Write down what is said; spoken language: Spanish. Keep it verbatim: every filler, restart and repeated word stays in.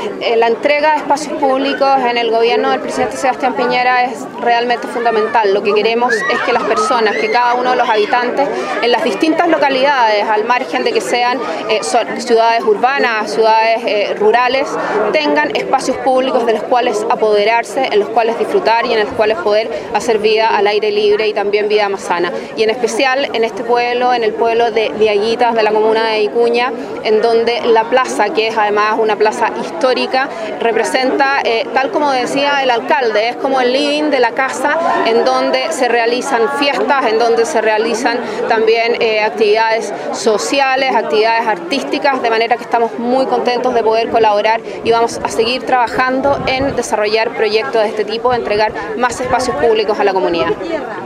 eh, la entrega de espacios públicos en el gobierno del presidente Sebastián Piñera es realmente fundamental. Lo que queremos es que las personas, que cada uno de los habitantes en las distintas localidades, al margen de que sean eh, son ciudades urbanas, ciudades eh, rurales, tengan espacios públicos de los cuales apoderarse, en los cuales disfrutar y en los cuales poder hacer vida al aire libre y también vida más sana. Y en especial en este pueblo, en el pueblo de Diaguitas, de la comuna de Vicuña, en donde la plaza, que es además una plaza histórica, representa, eh, tal como decía el alcalde, es como el living de la casa en donde se realizan fiestas, en donde se realizan también eh, actividades sociales, actividades artísticas, de manera que estamos muy contentos de poder colaborar y vamos a seguir trabajando en desarrollar proyectos de este tipo, de entregar más espacios públicos a la comunidad.